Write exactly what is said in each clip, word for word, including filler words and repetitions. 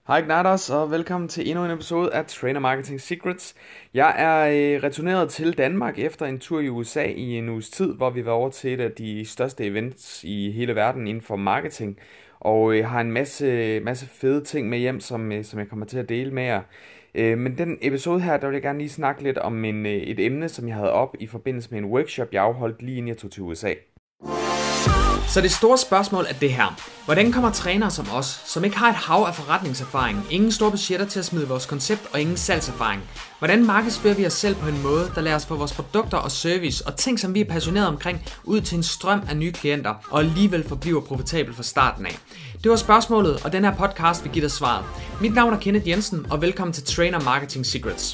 Hej Gnados, og velkommen til endnu en episode af Trainer Marketing Secrets. Jeg er øh, returneret til Danmark efter en tur i U S A i en uges tid, hvor vi var over til et af de største events i hele verden inden for marketing. Og jeg øh, har en masse, masse fede ting med hjem, som, øh, som jeg kommer til at dele med jer. Øh, men den episode her, der vil jeg gerne lige snakke lidt om en, øh, et emne, som jeg havde op i forbindelse med en workshop, jeg afholdt lige inden jeg tog til U S A. Så det store spørgsmål er det her. Hvordan kommer trænere som os, som ikke har et hav af forretningserfaring, ingen store budgetter til at smide vores koncept og ingen salgserfaring, hvordan markedsfører vi os selv på en måde, der lader os få vores produkter og service og ting, som vi er passionerede omkring, ud til en strøm af nye klienter og alligevel forbliver profitabel fra starten af? Det var spørgsmålet, og den her podcast vil give dig svaret. Mit navn er Kenneth Jensen, og velkommen til Trainer Marketing Secrets.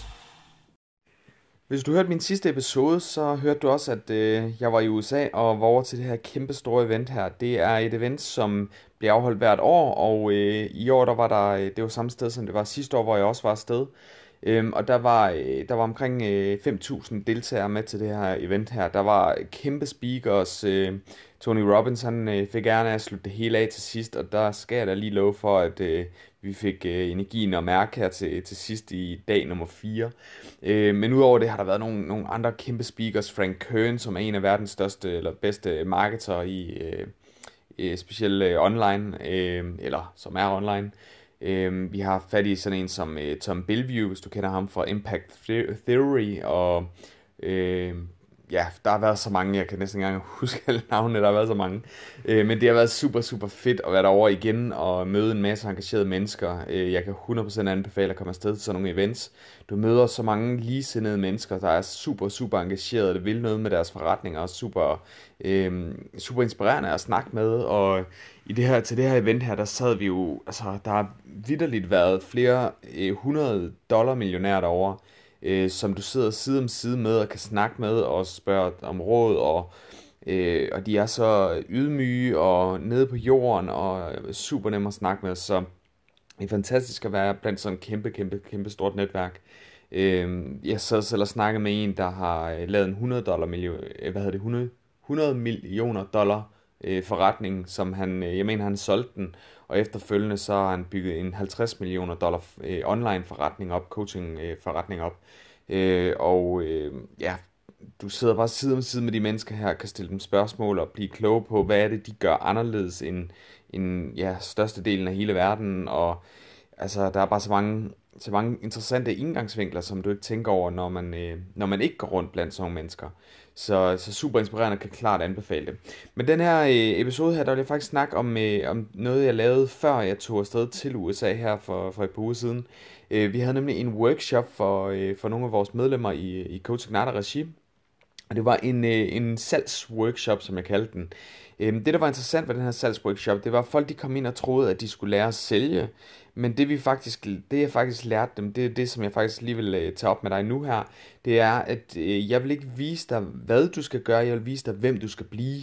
Hvis du hørte min sidste episode, så hørte du også, at øh, jeg var i U S A og var over til det her kæmpe store event her. Det er et event, som bliver afholdt hvert år, og øh, i år der var der, det var samme sted, som det var sidste år, hvor jeg også var afsted. Øhm, og der var, øh, der var omkring øh, fem tusind deltagere med til det her event her. Der var kæmpe speakers. Øh, Tony Robbins han øh, fik gerne at slutte det hele af til sidst, og der skal jeg da lige love for, at øh, vi fik øh, energien og mærke her til, til sidst i dag nummer fire. Øh, men udover det har der været nogle, nogle andre kæmpe speakers. Frank Kern, som er en af verdens største eller bedste marketer i øh, øh, specielt øh, online, øh, eller som er online. Øh, vi har fat i sådan en som øh, Tom Bellevue, hvis du kender ham fra Impact Theory, og øh, ja, der har været så mange, jeg kan næsten ikke engang huske alle navnene, der har været så mange. Øh, men det har været super, super fedt at være derovre igen og møde en masse engagerede mennesker. Øh, jeg kan hundrede procent anbefale at komme afsted til sådan nogle events. Du møder så mange ligesindede mennesker, der er super, super engagerede, der vil noget med deres forretninger, og super, øh, super inspirerende at snakke med. Og i det her, til det her event her, der sad vi jo, altså der har vitterligt været flere øh, hundrede dollar millionærer derovre, Øh, som du sidder side om side med og kan snakke med og spørge om råd, og, øh, og de er så ydmyge og nede på jorden og super nemme at snakke med, så det er fantastisk at være blandt sådan et kæmpe, kæmpe, kæmpe stort netværk. Øh, jeg sad selv og snakkede med en, der har lavet en hundrede dollar million, hvad hedder det, hundrede, hundrede millioner dollar øh, forretning, som han, jeg mener han solgte den, og efterfølgende så har han bygget en halvtreds millioner dollar øh, online forretning op, coaching øh, forretning op. Øh, og øh, ja, du sidder bare side om side med de mennesker her, kan stille dem spørgsmål og blive kloge på, hvad er det, de gør anderledes end, end ja, størstedelen af hele verden. Og altså, der er bare så mange, så mange interessante indgangsvinkler, som du ikke tænker over, når man, øh, når man ikke går rundt blandt sådan nogle mennesker. Så, så super inspirerende, kan klart anbefale det. Men den her øh, episode her, der vil jeg faktisk snakke om, øh, om noget, jeg lavede, før jeg tog afsted til U S A her for, for et par uger siden. Øh, vi havde nemlig en workshop for, øh, for nogle af vores medlemmer i, i Coach Igniter Regi. Og det var en, øh, en salgsworkshop, som jeg kaldte den. Øh, det, der var interessant ved den her salgsworkshop, det var, at folk de kom ind og troede, at de skulle lære at sælge. Men det, vi faktisk, det jeg faktisk lærte dem, det er det, som jeg faktisk lige vil øh, tage op med dig nu her. Det er, at øh, jeg vil ikke vise dig, hvad du skal gøre, jeg vil vise dig, hvem du skal blive.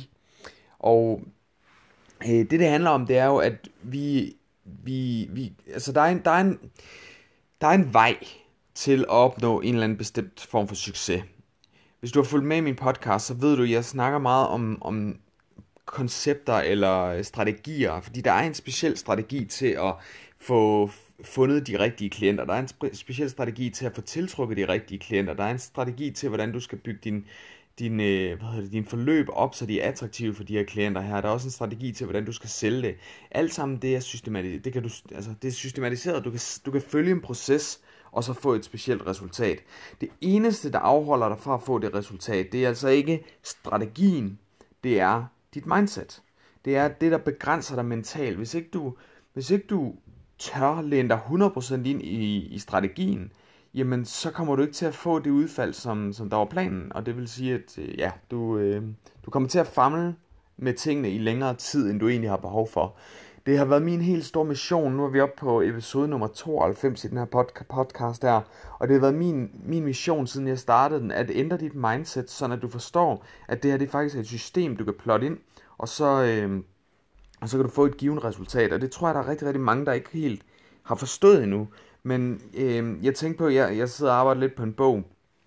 Og øh, det, det handler om, det er jo, at vi, vi, vi altså der er en, der er en, der er en vej til at opnå en eller anden bestemt form for succes. Hvis du har fulgt med i min podcast, så ved du, at jeg snakker meget om, om koncepter eller strategier, fordi der er en speciel strategi til at få fundet de rigtige klienter. Der er en speciel strategi til at få tiltrukket de rigtige klienter. Der er en strategi til, hvordan du skal bygge din, din, hvad hedder det, din forløb op, så de er attraktive for de her klienter her. Der er også en strategi til, hvordan du skal sælge det. Alt sammen det er, systematis- det kan du, altså, det er systematiseret. Du kan, du kan følge en proces, og så få et specielt resultat. Det eneste, der afholder dig fra at få det resultat, det er altså ikke strategien, det er dit mindset. Det er det, der begrænser dig mentalt. Hvis ikke du, hvis ikke du tør læne dig hundrede procent ind i, i strategien, jamen så kommer du ikke til at få det udfald, som, som der var planen. Og det vil sige, at ja, du, øh, du kommer til at famle med tingene i længere tid, end du egentlig har behov for. Det har været min helt store mission. Nu er vi oppe på episode nummer tooghalvfems i den her pod- podcast her. Og det har været min, min mission, siden jeg startede den, at ændre dit mindset, så at du forstår, at det her det er faktisk et system, du kan plotte ind. Og så, øh, og så kan du få et givet resultat. Og det tror jeg, der er rigtig, rigtig mange, der ikke helt har forstået endnu. Men øh, jeg tænkte på, at jeg, jeg sidder og arbejder lidt på en bog.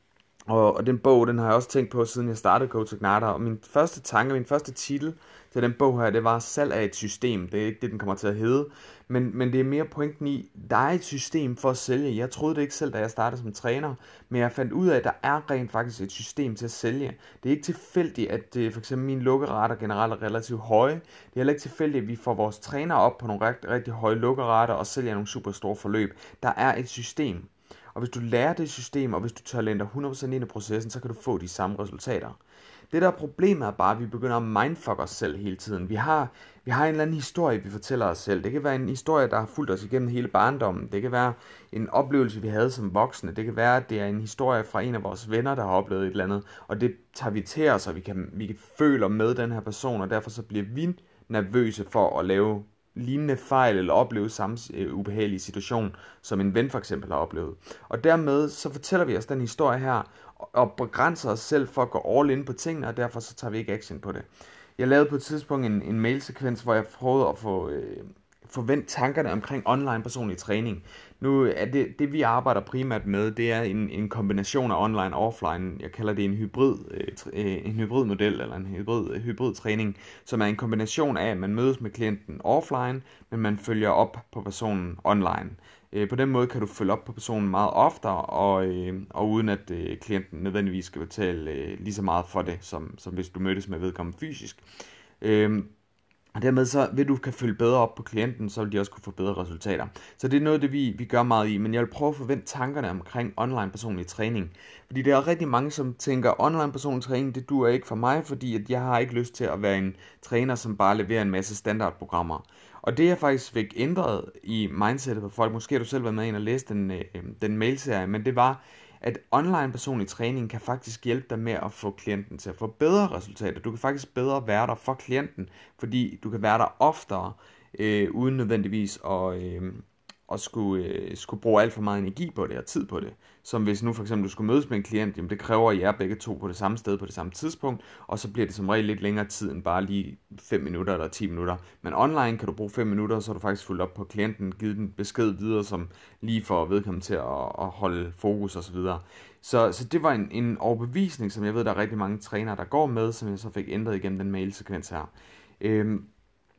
Og, og den bog, den har jeg også tænkt på, siden jeg startede Go to Gnarder. Og min første tanke, min første titel til den bog her, det var salg af et system. Det er ikke det, den kommer til at hedde. Men, men det er mere pointen i, der er et system for at sælge. Jeg troede det ikke selv, da jeg startede som træner. Men jeg fandt ud af, at der er rent faktisk et system til at sælge. Det er ikke tilfældigt, at øh, for eksempel mine lukkerater generelt er relativt høje. Det er heller ikke tilfældigt, at vi får vores træner op på nogle rigtig, rigtig høje lukkerater og sælger nogle super store forløb. Der er et system. Og hvis du lærer det system, og hvis du tør læne dig hundrede procent ind i processen, så kan du få de samme resultater. Det der er problemet er bare, at vi begynder at mindfuck os selv hele tiden. Vi har, vi har en eller anden historie, vi fortæller os selv. Det kan være en historie, der har fulgt os igennem hele barndommen. Det kan være en oplevelse, vi havde som voksne. Det kan være, at det er en historie fra en af vores venner, der har oplevet et eller andet. Og det tager vi til os, og vi kan, vi kan føle med den her person, og derfor så bliver vi nervøse for at lave lignende fejl eller opleve samme øh, ubehagelige situation, som en ven for eksempel har oplevet. Og dermed så fortæller vi os den historie her, og begrænser os selv for at gå all in på tingene, og derfor så tager vi ikke action på det. Jeg lavede på et tidspunkt en, en mailsekvens, hvor jeg prøvede at få øh, forvent tankerne omkring online personlig træning. Nu er det, det vi arbejder primært med, det er en, en kombination af online og offline. Jeg kalder det en hybrid, øh, en hybrid model eller en hybrid, hybrid træning, som er en kombination af, at man mødes med klienten offline, men man følger op på personen online. Øh, på den måde kan du følge op på personen meget oftere, og, øh, og uden at øh, klienten nødvendigvis skal betale øh, lige så meget for det, som, som hvis du mødtes med vedkommende fysisk. Øh, Og dermed så, ved du kan følge bedre op på klienten, så vil de også kunne få bedre resultater. Så det er noget af det, vi, vi gør meget i, men jeg vil prøve at forvente tankerne omkring online personlig træning. Fordi der er rigtig mange, som tænker, online personlig træning, det duer ikke for mig, fordi at jeg har ikke lyst til at være en træner, som bare leverer en masse standardprogrammer. Og det jeg faktisk fik ændret i mindsetet på folk, måske har du selv været med ind og læst den, øh, den mailserie, men det var, at online personlig træning kan faktisk hjælpe dig med at få klienten til at få bedre resultater. Du kan faktisk bedre være der for klienten, fordi du kan være der oftere, øh, uden nødvendigvis at, øh, at skulle, øh, skulle bruge alt for meget energi på det og tid på det. Som hvis nu for eksempel du skulle mødes med en klient, jamen det kræver jer begge to på det samme sted på det samme tidspunkt, og så bliver det som regel lidt længere tid end bare lige fem minutter eller ti minutter. Men online kan du bruge fem minutter, så har du faktisk fulgt op på klienten, givet den besked videre, som lige får vedkommende til at, at holde fokus osv. Så, så det var en, en overbevisning, som jeg ved, der er rigtig mange trænere, der går med, som jeg så fik ændret igennem den mailsekvens her. Øhm,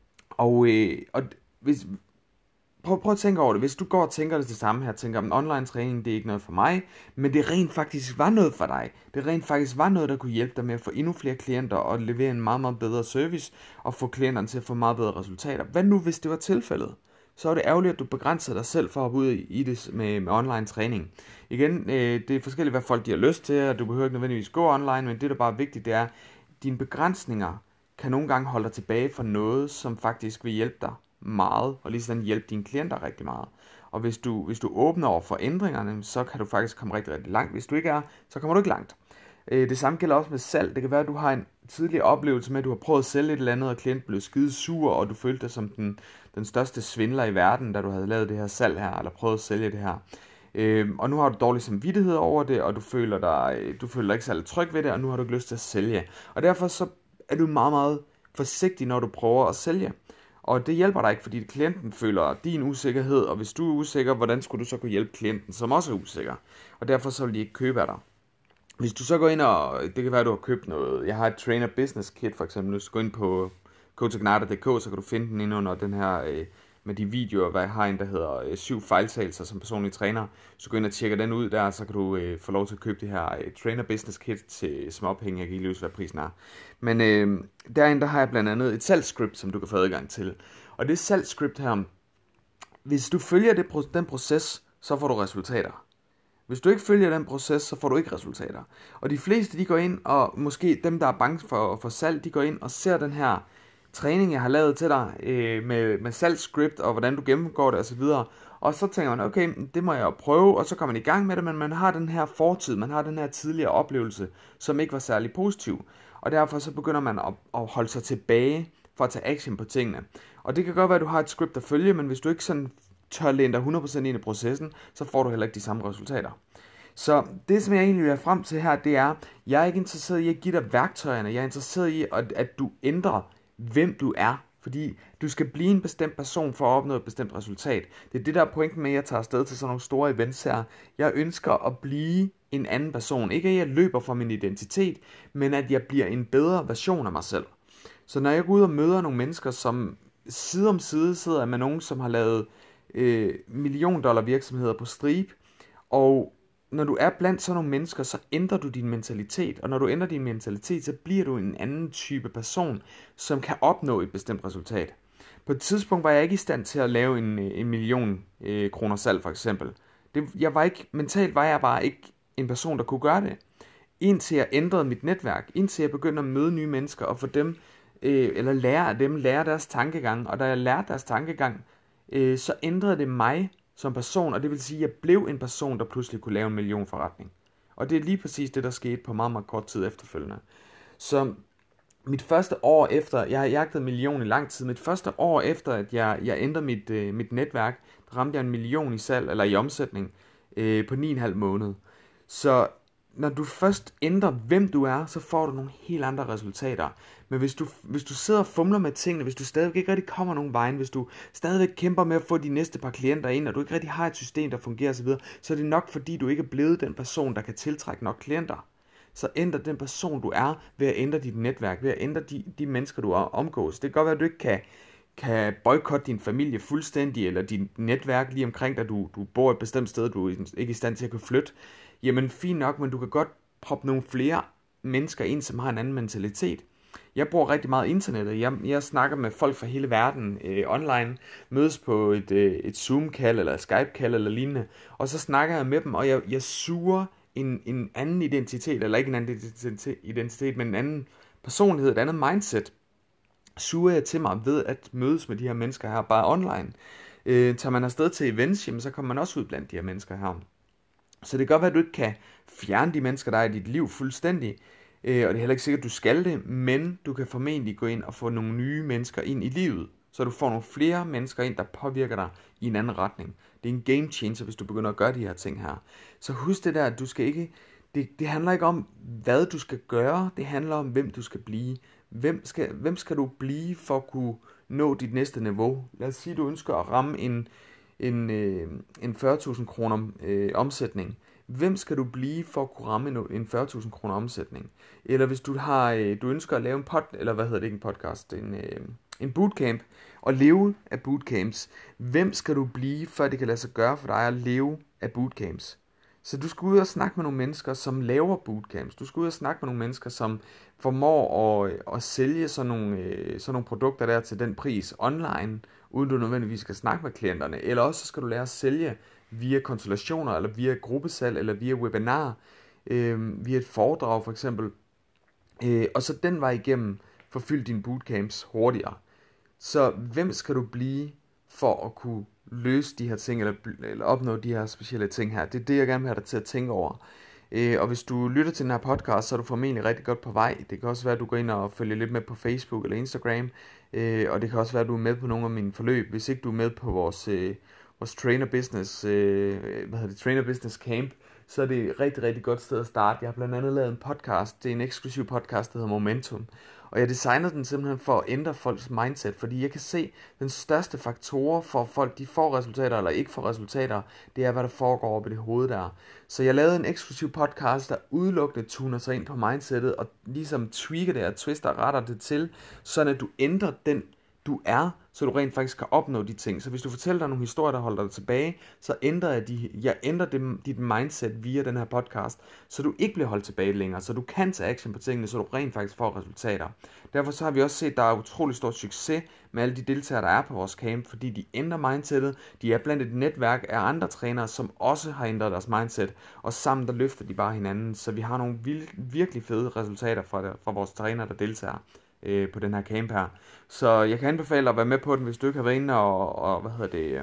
og, øh, og hvis... Prøv, prøv at tænke over det. Hvis du går og tænker det det samme her, tænker, at online træning, det er ikke noget for mig, men det rent faktisk var noget for dig. Det rent faktisk var noget, der kunne hjælpe dig med at få endnu flere klienter og levere en meget, meget bedre service og få klienterne til at få meget bedre resultater. Hvad nu, hvis det var tilfældet? Så er det ærgerligt, at du begrænser dig selv for at hoppe ud i det med, med online træning. Igen, øh, det er forskelligt, hvad folk de har lyst til, og du behøver ikke nødvendigvis gå online, men det, der bare er vigtigt, det er, at dine begrænsninger kan nogle gange holde dig tilbage for noget, som faktisk vil hjælpe dig meget, og lige sådan hjælpe dine klienter rigtig meget. Og hvis du, hvis du åbner over for ændringerne, så kan du faktisk komme rigtig, rigtig langt. Hvis du ikke er, så kommer du ikke langt. Det samme gælder også med salg. Det kan være, at du har en tidlig oplevelse med, at du har prøvet at sælge et eller andet, og klienten blev skide sur, og du følte dig som den, den største svindler i verden, da du havde lavet det her salg her, eller prøvet at sælge det her. Øhm, og nu har du dårlig samvittighed over det, og du føler dig, du føler dig ikke særlig tryg ved det, og nu har du ikke lyst til at sælge. Og derfor så er du meget, meget forsigtig, når du prøver at sælge. Og det hjælper dig ikke, fordi klienten føler din usikkerhed, og hvis du er usikker, hvordan skulle du så kunne hjælpe klienten, som også er usikker? Og derfor så vil de ikke købe af dig. Hvis du så går ind og, det kan være, at du har købt noget, jeg har et trainer business kit for eksempel, hvis du går ind på go to gnarder punktum d k, så kan du finde den inde under den her, øh, med de videoer, hvad jeg har en, der hedder øh, syv fejltagelser som personlig træner. Så gå ind og tjekker den ud der, så kan du øh, få lov til at købe det her øh, trainer business kit til småpenge. Jeg kan ikke løse, hvad prisen er. Men øh, derinde, der har jeg blandt andet et salgsscript, som du kan få adgang til. Og det salgsscript her, hvis du følger det, den proces, så får du resultater. Hvis du ikke følger den proces, så får du ikke resultater. Og de fleste, de går ind, og måske dem, der er bange for, for salg, de går ind og ser den her træning, jeg har lavet til dig, øh, med, med salgsscript, og hvordan du gennemgår det osv. Og så tænker man, okay, det må jeg jo prøve, og så kommer man i gang med det, men man har den her fortid, man har den her tidligere oplevelse, som ikke var særlig positiv. Og derfor så begynder man at, at holde sig tilbage for at tage action på tingene. Og det kan godt være, at du har et script at følge, men hvis du ikke sådan tør læne dig hundrede procent ind i processen, så får du heller ikke de samme resultater. Så det, som jeg egentlig vil have frem til her, det er, jeg er ikke interesseret i at give dig værktøjerne, jeg er interesseret i, at, at du ændrer, hvem du er. Fordi du skal blive en bestemt person for at opnå et bestemt resultat. Det er det, der er pointen med, at jeg tager afsted til sådan nogle store events her. Jeg ønsker at blive en anden person. Ikke at jeg løber fra min identitet, men at jeg bliver en bedre version af mig selv. Så når jeg går ud og møder nogle mennesker, som side om side sidder med nogen, som har lavet øh, million dollar virksomheder på stribe, og når du er blandt sådan nogle mennesker, så ændrer du din mentalitet, og når du ændrer din mentalitet, så bliver du en anden type person, som kan opnå et bestemt resultat. På et tidspunkt var jeg ikke i stand til at lave en, en million øh, kroner salg, for eksempel. Det, jeg var ikke, mentalt var jeg bare ikke en person, der kunne gøre det. Indtil jeg ændrede mit netværk, indtil jeg begyndte at møde nye mennesker, og få dem, øh, eller lære af dem, lære deres tankegang. Og da jeg lærte deres tankegang, øh, så ændrede det mig som person, og det vil sige, at jeg blev en person, der pludselig kunne lave en million forretning. Og det er lige præcis det, der skete på meget, meget kort tid efterfølgende. Så mit første år efter, jeg har jagtet en million i lang tid, mit første år efter, at jeg, jeg ændrede mit, øh, mit netværk, der ramte jeg en million i salg, eller i omsætning, øh, på ni komma fem måneder. Så når du først ændrer, hvem du er, så får du nogle helt andre resultater. Men hvis du, hvis du sidder og fumler med tingene, hvis du stadigvæk ikke rigtig kommer nogen vejen, hvis du stadigvæk kæmper med at få de næste par klienter ind, og du ikke rigtig har et system, der fungerer osv., så er det nok fordi, du ikke er blevet den person, der kan tiltrække nok klienter. Så ændre den person, du er, ved at ændre dit netværk, ved at ændre de, de mennesker, du omgås. Det kan godt være, at du ikke kan, kan boykotte din familie fuldstændig, eller dit netværk lige omkring dig, du, du bor et bestemt sted, du er ikke i stand til at kunne flytte. Jamen fint nok, men du kan godt proppe nogle flere mennesker ind, som har en anden mentalitet. Jeg bruger rigtig meget internettet. Jeg, jeg snakker med folk fra hele verden øh, online, mødes på et, øh, et Zoom-kald eller Skype-kald eller lignende, og så snakker jeg med dem, og jeg, jeg suger en, en anden identitet, eller ikke en anden identitet, men en anden personlighed, et andet mindset, suger jeg til mig ved at mødes med de her mennesker her, bare online. Øh, tager man afsted til events, jamen, så kommer man også ud blandt de her mennesker her. Så det kan godt være, at du ikke kan fjerne de mennesker, der er i dit liv fuldstændig, øh, og det er heller ikke sikkert, at du skal det, men du kan formentlig gå ind og få nogle nye mennesker ind i livet, så du får nogle flere mennesker ind, der påvirker dig i en anden retning. Det er en game changer, hvis du begynder at gøre de her ting her. Så husk det der, at du skal ikke, det, det handler ikke om, hvad du skal gøre, det handler om, hvem du skal blive. Hvem skal, hvem skal du blive for at kunne nå dit næste niveau? Lad os sige, at du ønsker at ramme en, en, øh, en fyrre tusind kroner øh, omsætning. Hvem skal du blive for at kunne ramme en fyrre tusind kroner omsætning? Eller hvis du har, øh, du ønsker at lave en pod, eller hvad hedder det, ikke en podcast, en, øh, en bootcamp, og leve af bootcamps. Hvem skal du blive, før det kan lade sig gøre for dig at leve af bootcamps? Så du skal ud og snakke med nogle mennesker, som laver bootcamps. Du skal ud og snakke med nogle mennesker, som formår at, at sælge sådan nogle, sådan nogle produkter der til den pris online, uden du nødvendigvis skal snakke med klienterne. Eller også skal du lære at sælge via konsultationer, eller via gruppesalg, eller via webinar, øh, via et foredrag for eksempel. Øh, og så den vej igennem forfylde dine bootcamps hurtigere. Så hvem skal du blive for at kunne løse de her ting, eller, eller opnå de her specielle ting her? Det er det, jeg gerne vil have dig til at tænke over. Øh, og hvis du lytter til den her podcast, så er du formentlig rigtig godt på vej. Det kan også være, at du går ind og følger lidt med på Facebook eller Instagram. Øh, og det kan også være, at du er med på nogle af mine forløb. Hvis ikke du er med på vores, øh, vores Trainer Business, øh, hvad hedder det, Trainer Business Camp, så er det et rigtig, rigtig godt sted at starte. Jeg har blandt andet lavet en podcast. Det er en eksklusiv podcast, der hedder Momentum. Og jeg designede den simpelthen for at ændre folks mindset, fordi jeg kan se, den største faktor for at folk de får resultater eller ikke får resultater, det er, hvad der foregår oppe i det hoved der. Så jeg lavede en eksklusiv podcast, der udelukkende tuner sig ind på mindsetet, og ligesom tweaker det og twister og retter det til, sådan at du ændrer den, du er, så du rent faktisk kan opnå de ting. Så hvis du fortæller dig nogle historier, der holder dig tilbage, så ændrer jeg, de, jeg ændrer dem, dit mindset via den her podcast, så du ikke bliver holdt tilbage længere, så du kan tage action på tingene, så du rent faktisk får resultater. Derfor så har vi også set, at der er utrolig stor succes med alle de deltagere, der er på vores camp, fordi de ændrer mindsetet, de er blandt et netværk af andre trænere, som også har ændret deres mindset, og sammen der løfter de bare hinanden, så vi har nogle virkelig fede resultater fra, fra vores trænere, der deltager på den her camp her. Så jeg kan anbefale dig at være med på den, hvis du ikke har været inde og, og hvad hedder det,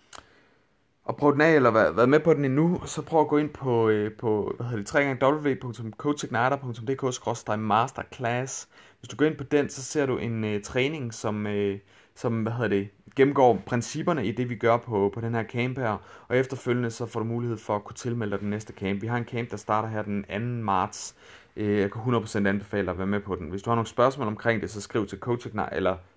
og prøve den af, eller været, været med på den endnu, så prøv at gå ind på, på hvad hedder det, w w w punktum coachigniter punktum d k skråstreg masterclass. Hvis du går ind på den, så ser du en uh, træning, som, uh, som hvad hedder det, gennemgår principperne i det, vi gør på, på den her camp her, og efterfølgende så får du mulighed for at kunne tilmelde dig den næste camp. Vi har en camp, der starter her den anden marts. Jeg kan hundrede procent anbefale dig at være med på den. Hvis du har nogle spørgsmål omkring det, så skriv til coachigniter, eller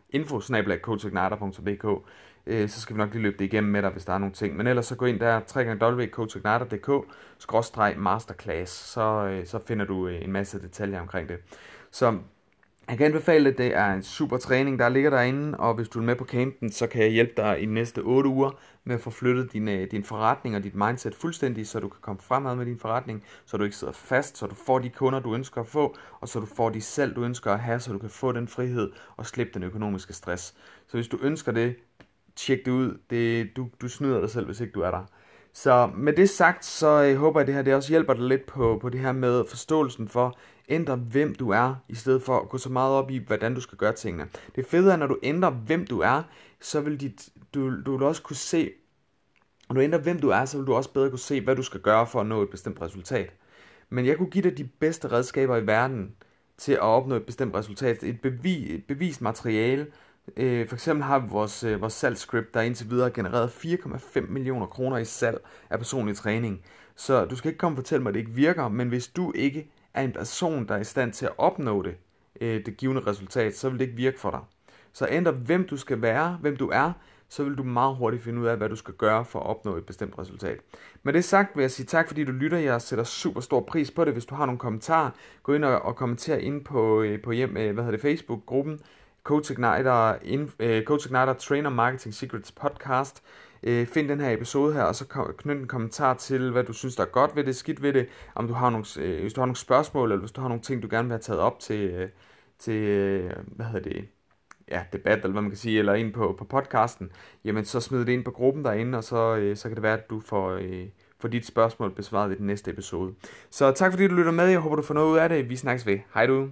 info snabel-a coachigniter punktum d k. Så skal vi nok lige løbe det igennem med dig, hvis der er nogle ting. Men ellers så gå ind der, w w w punktum coachigniter punktum d k skråstreg masterclass, så, så finder du en masse detaljer omkring det. Så jeg kan anbefale, at det er en super træning, der ligger derinde, og hvis du er med på campen, så kan jeg hjælpe dig i de næste otte uger med at få flyttet din, din forretning og dit mindset fuldstændig, så du kan komme fremad med din forretning, så du ikke sidder fast, så du får de kunder, du ønsker at få, og så du får de salg, du ønsker at have, så du kan få den frihed og slippe den økonomiske stress. Så hvis du ønsker det, tjek det ud. Det, du, du snyder dig selv, hvis ikke du er der. Så med det sagt, så jeg håber jeg, at det her det også hjælper dig lidt på, på det her med forståelsen for, ændre hvem du er, i stedet for at gå så meget op i, hvordan du skal gøre tingene. Det fede er, når du ændrer hvem du er, så vil dit, du, du vil også kunne se, når du ændrer hvem du er, så vil du også bedre kunne se, hvad du skal gøre for at nå et bestemt resultat. Men jeg kunne give dig de bedste redskaber i verden til at opnå et bestemt resultat. Et, bevis, et bevist materiale. For eksempel har vi vores, vores salgsscript, der indtil videre har genereret fire komma fem millioner kroner i salg af personlig træning. Så du skal ikke komme og fortælle mig, at det ikke virker, men hvis du ikke er en person, der er i stand til at opnå det, det givende resultat, så vil det ikke virke for dig. Så ændre hvem du skal være, hvem du er, så vil du meget hurtigt finde ud af, hvad du skal gøre for at opnå et bestemt resultat. Med det sagt vil jeg sige tak, fordi du lytter. Jeg sætter super stor pris på det. Hvis du har nogle kommentarer, gå ind og, og kommenter ind på, på hjem, hvad hedder det, Facebook-gruppen, Coach Igniter, uh, Coach Igniter Trainer Marketing Secrets podcast. Uh, find den her episode her, og så knyt en kommentar til, hvad du synes, der er godt ved det, skidt ved det. Om du har nogle, uh, hvis du har nogle spørgsmål, eller hvis du har nogle ting, du gerne vil have taget op til, uh, til uh, hvad hedder det, ja, debat, eller hvad man kan sige, eller ind på, på podcasten, jamen så smid det ind på gruppen derinde, og så, uh, så kan det være, at du får, uh, får dit spørgsmål besvaret i den næste episode. Så tak fordi du lytter med. Jeg håber, du får noget ud af det. Vi snakkes ved. Hej du.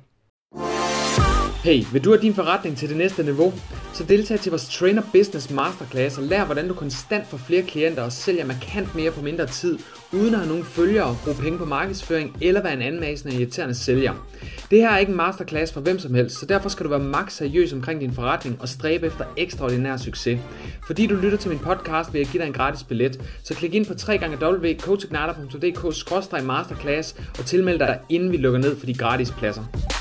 Hey, vil du have din forretning til det næste niveau? Så deltag til vores Trainer Business Masterclass og lær, hvordan du konstant får flere klienter og sælger markant mere på mindre tid, uden at have nogen følgere, bruge penge på markedsføring eller være en anmasende og irriterende sælger. Det her er ikke en masterclass for hvem som helst, så derfor skal du være maks seriøs omkring din forretning og stræbe efter ekstraordinær succes. Fordi du lytter til min podcast, vil jeg give dig en gratis billet, så klik ind på w w w punktum coachigniter punktum d k skråstreg masterclass og tilmeld dig, inden vi lukker ned for de gratis pladser.